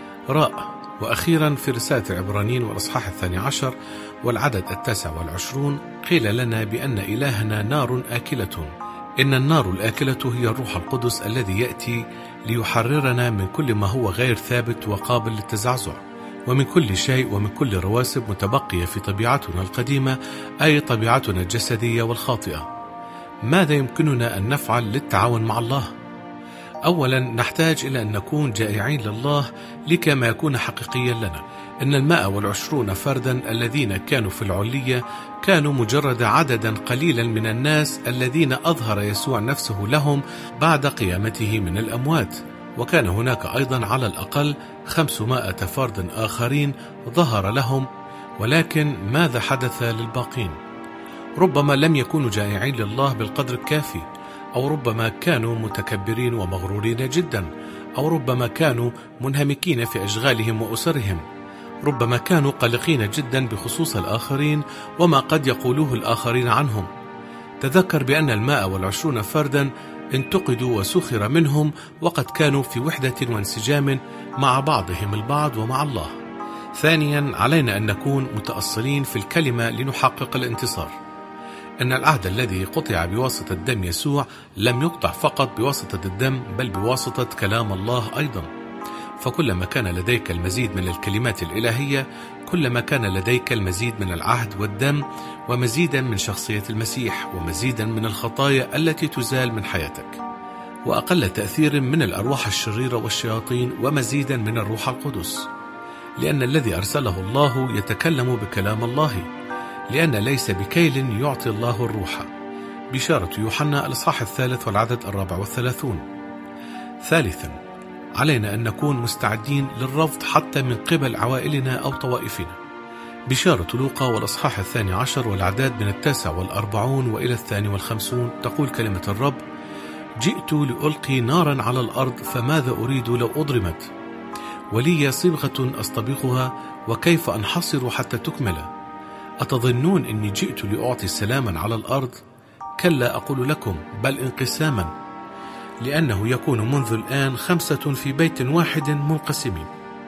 Speaker 1: راء وأخيرا في رسالة العبرانيين والإصحاح الثاني عشر والعدد التاسع والعشرون قيل لنا بأن إلهنا نار آكلة. إن النار الآكلة هي الروح القدس الذي يأتي ليحررنا من كل ما هو غير ثابت وقابل للتزعزع، ومن كل شيء ومن كل رواسب متبقية في طبيعتنا القديمة، أي طبيعتنا الجسدية والخاطئة. ماذا يمكننا أن نفعل للتعاون مع الله؟ أولا نحتاج إلى أن نكون جائعين لله لكي ما يكون حقيقيا لنا. إن المائة والعشرون فردا الذين كانوا في العلية كانوا مجرد عددا قليلا من الناس الذين أظهر يسوع نفسه لهم بعد قيامته من الأموات، وكان هناك أيضا على الأقل خمسمائة فرد آخرين ظهر لهم، ولكن ماذا حدث للباقين؟ ربما لم يكونوا جائعين لله بالقدر الكافي، أو ربما كانوا متكبرين ومغرورين جدا، أو ربما كانوا منهمكين في أشغالهم وأسرهم، ربما كانوا قلقين جدا بخصوص الآخرين وما قد يقولوه الآخرين عنهم. تذكر بأن المائة والعشرون فردا انتقدوا وسخر منهم، وقد كانوا في وحدة وانسجام مع بعضهم البعض ومع الله. ثانيا علينا أن نكون متأصلين في الكلمة لنحقق الانتصار. أن العهد الذي قطع بواسطة دم يسوع لم يقطع فقط بواسطة الدم، بل بواسطة كلام الله أيضا. فكلما كان لديك المزيد من الكلمات الإلهية، كلما كان لديك المزيد من العهد والدم، ومزيدا من شخصية المسيح، ومزيدا من الخطايا التي تزال من حياتك، وأقل تأثير من الأرواح الشريرة والشياطين، ومزيدا من الروح القدس. لأن الذي أرسله الله يتكلم بكلام الله، لأن ليس بكيل يعطي الله الروح. بشارة يوحنا الإصحاح الثالث والعدد الرابع والثلاثون. ثالثا علينا أن نكون مستعدين للرفض حتى من قبل عوائلنا أو طوائفنا. بشارة لوقا والإصحاح الثاني عشر والأعداد من التاسع والأربعون وإلى الثاني والخمسون تقول كلمة الرب: جئت لألقي نارا على الأرض، فماذا أريد لو أضرمت؟ ولي صبغة أصطبغها، وكيف أنحصر حتى تكمل؟ أتظنون أني جئت لأعطي سلاما على الأرض؟ كلا أقول لكم، بل انقساما، لأنه يكون منذ الآن خمسة في بيت واحد منقسمين،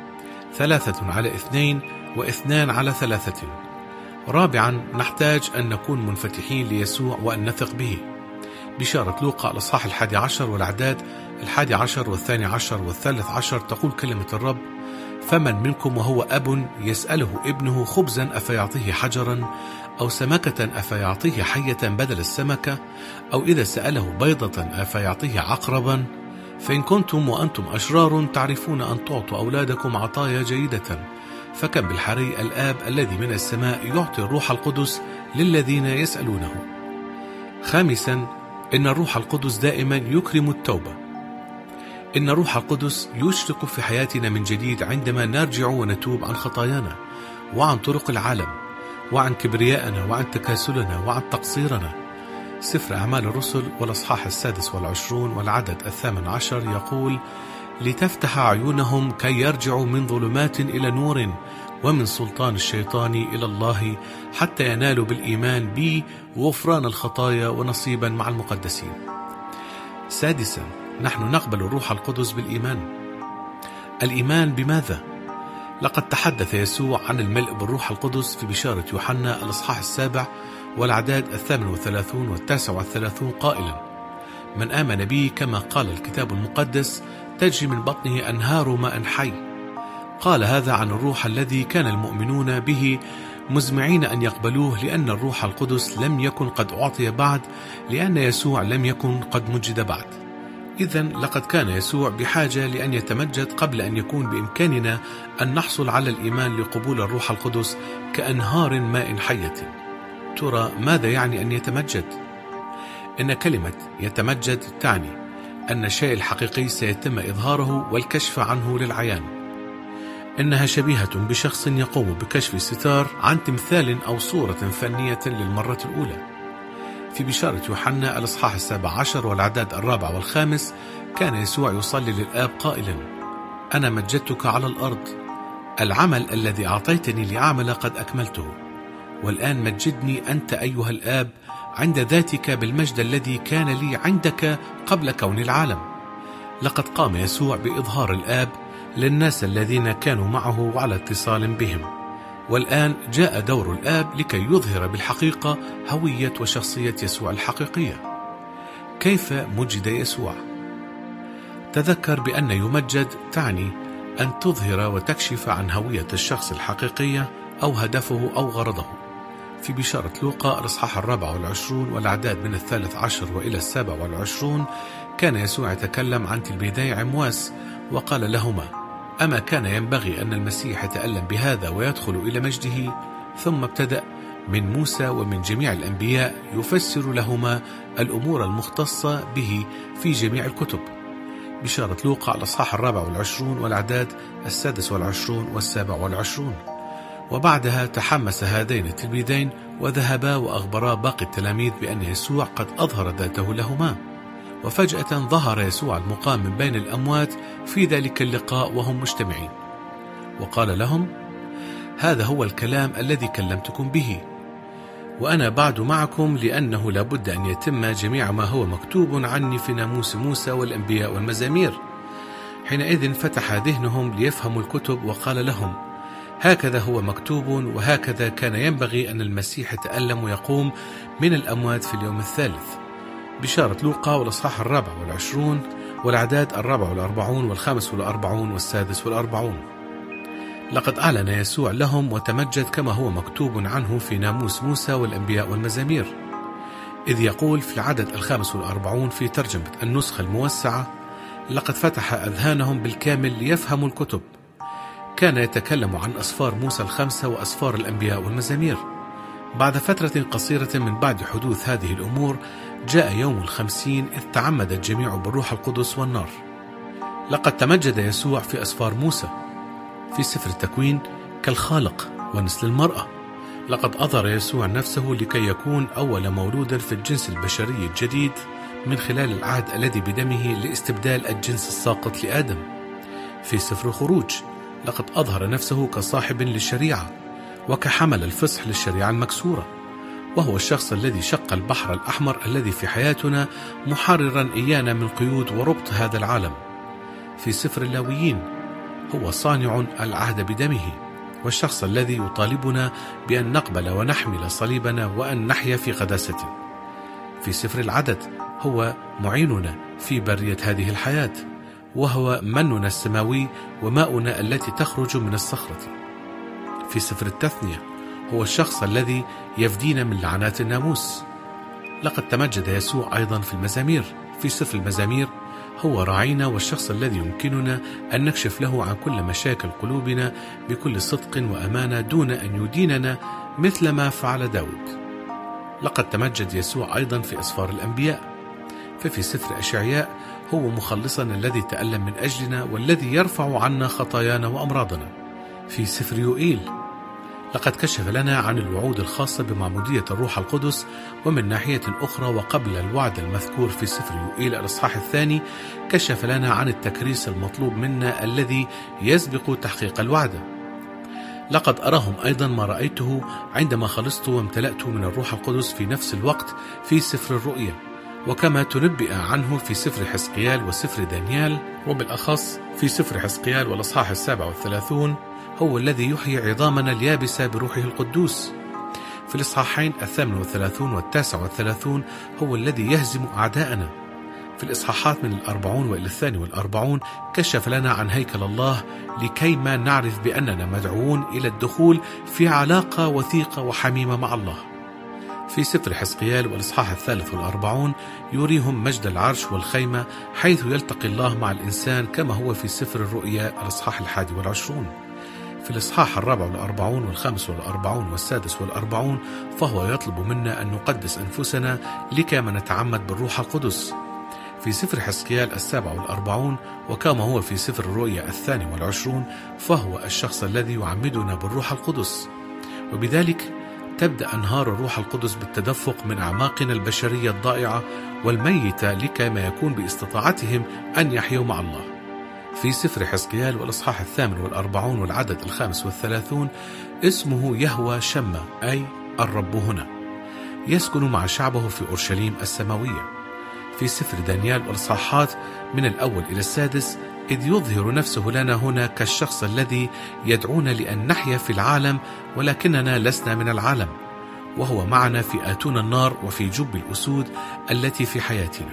Speaker 1: ثلاثة على اثنين واثنان على ثلاثة. رابعا نحتاج أن نكون منفتحين ليسوع وأن نثق به. بشارة لوقا الإصحاح الحادي عشر والأعداد الحادي عشر والثاني عشر والثالث عشر تقول كلمة الرب: فمن منكم وهو أب يسأله ابنه خبزا أفيعطيه حجرا، أو سمكة أفيعطيه حية بدل السمكة، أو إذا سأله بيضة أفيعطيه عقربا؟ فإن كنتم وأنتم أشرار تعرفون أن تعطوا أولادكم عطايا جيدة، فكم بالحري الآب الذي من السماء يعطي الروح القدس للذين يسألونه. خامسا، إن الروح القدس دائما يكرم التوبة. إن الروح القدس يشرق في حياتنا من جديد عندما نرجع ونتوب عن خطايانا وعن طرق العالم وعن كبريائنا وعن تكاسلنا وعن تقصيرنا. سفر أعمال الرسل والأصحاح السادس والعشرون والعدد الثامن عشر يقول: لتفتح عيونهم كي يرجعوا من ظلمات إلى نور ومن سلطان الشيطان إلى الله، حتى ينالوا بالإيمان بي غفران الخطايا ونصيبا مع المقدسين. سادسا، نحن نقبل الروح القدس بالإيمان. الإيمان بماذا؟ لقد تحدث يسوع عن الملء بالروح القدس في بشارة يوحنا الأصحاح السابع والأعداد الثامن والثلاثون والتاسع والثلاثون قائلا: من آمن بي كما قال الكتاب المقدس تجري من بطنه أنهار ماء حي. قال هذا عن الروح الذي كان المؤمنون به مزمعين أن يقبلوه، لأن الروح القدس لم يكن قد أعطي بعد، لأن يسوع لم يكن قد مجد بعد. إذن لقد كان يسوع بحاجة لأن يتمجد قبل أن يكون بإمكاننا أن نحصل على الإيمان لقبول الروح القدس كأنهار ماء حية. ترى ماذا يعني أن يتمجد؟ إن كلمة يتمجد تعني أن الشيء الحقيقي سيتم إظهاره والكشف عنه للعيان. إنها شبيهة بشخص يقوم بكشف ستار عن تمثال أو صورة فنية للمرة الأولى. في بشارة يوحنا الإصحاح السابع عشر والعداد الرابع والخامس كان يسوع يصلي للآب قائلا: أنا مجدتك على الأرض، العمل الذي أعطيتني لأعمل قد أكملته، والآن مجدني أنت أيها الآب عند ذاتك بالمجد الذي كان لي عندك قبل كون العالم. لقد قام يسوع بإظهار الآب للناس الذين كانوا معه وعلى اتصال بهم، والآن جاء دور الآب لكي يظهر بالحقيقة هوية وشخصية يسوع الحقيقية. كيف مجد يسوع؟ تذكر بأن يمجد تعني أن تظهر وتكشف عن هوية الشخص الحقيقية أو هدفه أو غرضه. في بشارة لوقا الإصحاح الرابع والعشرون والأعداد من الثالث عشر وإلى السابع والعشرون كان يسوع يتكلم عن تلميذي عمواس وقال لهما: أما كان ينبغي أن المسيح يتألم بهذا ويدخل إلى مجده؟ ثم ابتدأ من موسى ومن جميع الأنبياء يفسر لهما الأمور المختصة به في جميع الكتب. بشارة لوقا الأصحاح الرابع والعشرون والأعداد السادس والعشرون والسابع والعشرون. وبعدها تحمس هذين التلميذين وذهبا وأخبرا باقي التلاميذ بأن يسوع قد أظهر ذاته لهما. وفجأة ظهر يسوع المقام من بين الأموات في ذلك اللقاء وهم مجتمعين، وقال لهم: هذا هو الكلام الذي كلمتكم به، وأنا بعد معكم، لأنه لابد أن يتم جميع ما هو مكتوب عني في ناموس موسى والأنبياء والمزامير. حينئذ فتح ذهنهم ليفهموا الكتب وقال لهم: هكذا هو مكتوب، وهكذا كان ينبغي أن المسيح يتألم ويقوم من الأموات في اليوم الثالث. بشارة لوقا والأصحاح الرابع والعشرون والأعداد الرابع والأربعون والخامس والأربعون والسادس والأربعون. لقد أعلن يسوع لهم وتمجد كما هو مكتوب عنه في ناموس موسى والأنبياء والمزامير، إذ يقول في العدد الخامس والأربعون في ترجمة النسخة الموسعة: لقد فتح أذهانهم بالكامل ليفهموا الكتب. كان يتكلم عن أسفار موسى الخمسة وأسفار الأنبياء والمزامير. بعد فترة قصيرة من بعد حدوث هذه الأمور جاء يوم الخمسين، إذ تعمد الجميع بالروح القدس والنار. لقد تمجد يسوع في أسفار موسى في سفر التكوين كالخالق ونسل المرأة. لقد أظهر يسوع نفسه لكي يكون أول مولود في الجنس البشري الجديد من خلال العهد الذي بدمه لاستبدال الجنس الساقط لآدم. في سفر الخروج لقد أظهر نفسه كصاحب للشريعة وكحمل الفصح للشريعة المكسورة، وهو الشخص الذي شق البحر الأحمر الذي في حياتنا محررا إيانا من قيود وربط هذا العالم. في سفر اللاويين هو صانع العهد بدمه، والشخص الذي يطالبنا بأن نقبل ونحمل صليبنا وأن نحيا في قداسته. في سفر العدد هو معيننا في برية هذه الحياة، وهو مننا السماوي وماؤنا التي تخرج من الصخرة. في سفر التثنية هو الشخص الذي يفدينا من لعنات الناموس. لقد تمجد يسوع أيضا في المزامير. في سفر المزامير هو راعينا والشخص الذي يمكننا أن نكشف له عن كل مشاكل قلوبنا بكل صدق وأمانة دون أن يديننا مثل ما فعل داود. لقد تمجد يسوع أيضا في أسفار الأنبياء، ففي سفر أشعياء هو مخلصنا الذي تألم من أجلنا والذي يرفع عنا خطايانا وأمراضنا. في سفر يوئيل لقد كشف لنا عن الوعود الخاصة بمعمودية الروح القدس، ومن ناحية أخرى وقبل الوعد المذكور في سفر يوئيل الإصحاح الثاني كشف لنا عن التكريس المطلوب منا الذي يسبق تحقيق الوعد. لقد أراهم أيضا ما رأيته عندما خلصت وامتلأت من الروح القدس في نفس الوقت في سفر الرؤيا، وكما تنبئ عنه في سفر حزقيال وسفر دانيال، وبالأخص في سفر حزقيال والأصحاح السابع والثلاثون هو الذي يحيي عظامنا اليابسة بروحه القدوس. في الإصحاحين الثامن والثلاثون والتاسع والثلاثون هو الذي يهزم أعداءنا. في الإصحاحات من الأربعون وإلى الثاني والأربعون كشف لنا عن هيكل الله لكيما نعرف بأننا مدعوون إلى الدخول في علاقة وثيقة وحميمة مع الله. في سفر حزقيال والإصحاح الثالث والأربعون يريهم مجد العرش والخيمة حيث يلتقي الله مع الإنسان كما هو في سفر الرؤيا الإصحاح الحادي والعشرون. في الإصحاح الرابع والأربعون والخامس والأربعون والسادس والأربعون فهو يطلب منا أن نقدس أنفسنا لكما نتعمد بالروح القدس. في سفر حزقيال السابع والأربعون وكما هو في سفر الرؤيا الثاني والعشرون فهو الشخص الذي يعمدنا بالروح القدس، وبذلك تبدأ أنهار الروح القدس بالتدفق من أعماقنا البشرية الضائعة والميتة لكما يكون باستطاعتهم أن يحيوا مع الله. في سفر حزقيال والإصحاح الثامن والأربعون والعدد الخامس والثلاثون اسمه يهوى شمة، أي الرب هنا، يسكن مع شعبه في أورشليم السماوية. في سفر دانيال والإصحاحات من الأول إلى السادس إذ يظهر نفسه لنا هنا كالشخص الذي يدعونا لأن نحيا في العالم ولكننا لسنا من العالم، وهو معنا في آتون النار وفي جب الأسود التي في حياتنا.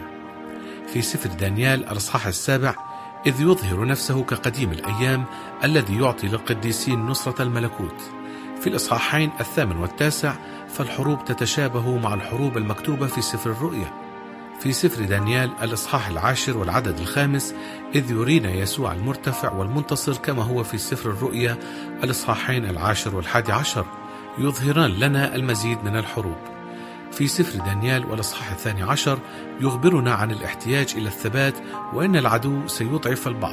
Speaker 1: في سفر دانيال الإصحاح السابع إذ يظهر نفسه كقديم الأيام الذي يعطي للقديسين نصرة الملكوت. في الإصحاحين الثامن والتاسع فالحروب تتشابه مع الحروب المكتوبة في سفر الرؤيا. في سفر دانيال الإصحاح العاشر والعدد الخامس إذ يرينا يسوع المرتفع والمنتصر كما هو في سفر الرؤيا الإصحاحين العاشر والحادي عشر، يظهران لنا المزيد من الحروب. في سفر دانيال والإصحاح الثاني عشر يخبرنا عن الاحتياج إلى الثبات وأن العدو سيضعف البعض.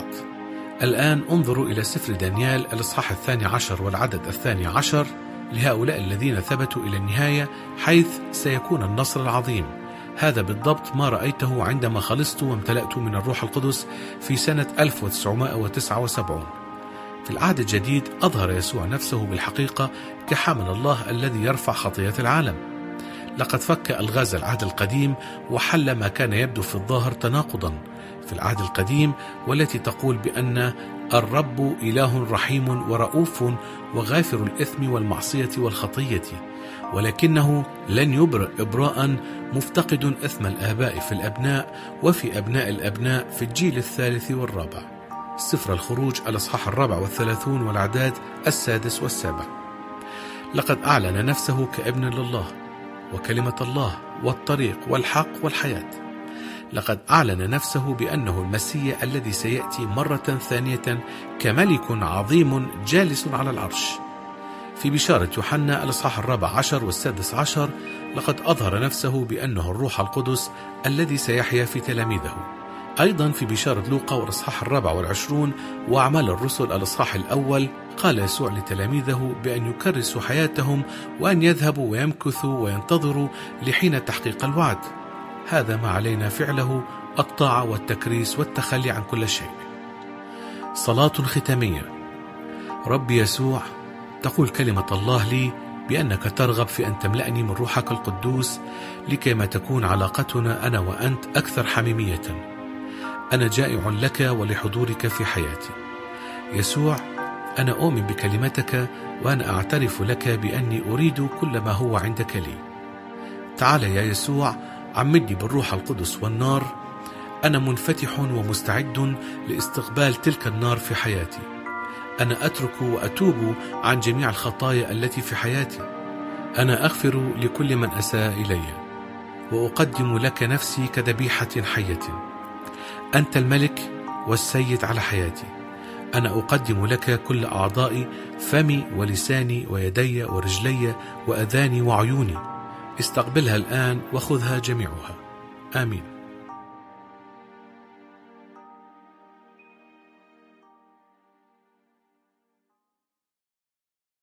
Speaker 1: الآن انظروا إلى سفر دانيال الإصحاح الثاني عشر والعدد الثاني عشر لهؤلاء الذين ثبتوا إلى النهاية حيث سيكون النصر العظيم. هذا بالضبط ما رأيته عندما خلصت وامتلأت من الروح القدس في سنة ألف وتسعمائة وتسعة وسبعين. في العهد الجديد أظهر يسوع نفسه بالحقيقة كحمل الله الذي يرفع خطية العالم. لقد فك ألغاز العهد القديم وحل ما كان يبدو في الظاهر تناقضا في العهد القديم، والتي تقول بأن الرب إله رحيم ورؤوف وغافر الإثم والمعصية والخطية، ولكنه لن يبرئ إبراء مفتقد إثم الآباء في الأبناء وفي أبناء الأبناء في الجيل الثالث والرابع. سفر الخروج الأصحاح الرابع والثلاثون والعداد السادس والسابع. لقد أعلن نفسه كابن لله وكلمة الله والطريق والحق والحياة. لقد أعلن نفسه بأنه المسيح الذي سيأتي مرة ثانية كملك عظيم جالس على العرش. في بشارة يوحنا الإصحاح الرابع عشر والسادس عشر لقد أظهر نفسه بأنه الروح القدس الذي سيحيا في تلاميذه. أيضا في بشارة لوقا والإصحاح الرابع والعشرون وأعمال الرسل الإصحاح الأول قال يسوع لتلاميذه بأن يكرسوا حياتهم وأن يذهبوا ويمكثوا وينتظروا لحين تحقيق الوعد. هذا ما علينا فعله، الطاعة والتكريس والتخلي عن كل شيء. صلاة ختامية. رب يسوع، تقول كلمة الله لي بأنك ترغب في أن تملأني من روحك القدوس لكيما تكون علاقتنا أنا وأنت أكثر حميمية. أنا جائع لك ولحضورك في حياتي. يسوع، أنا أؤمن بكلمتك وأنا أعترف لك بأني أريد كل ما هو عندك لي. تعال يا يسوع، عمدني بالروح القدس والنار. أنا منفتح ومستعد لاستقبال تلك النار في حياتي. أنا أترك وأتوب عن جميع الخطايا التي في حياتي. أنا أغفر لكل من أساء إلي وأقدم لك نفسي كذبيحة حية. أنت الملك والسيد على حياتي. أنا أقدم لك كل أعضائي، فمي ولساني ويدي ورجلي وأذاني وعيوني. استقبلها الآن وخذها جميعها. آمين.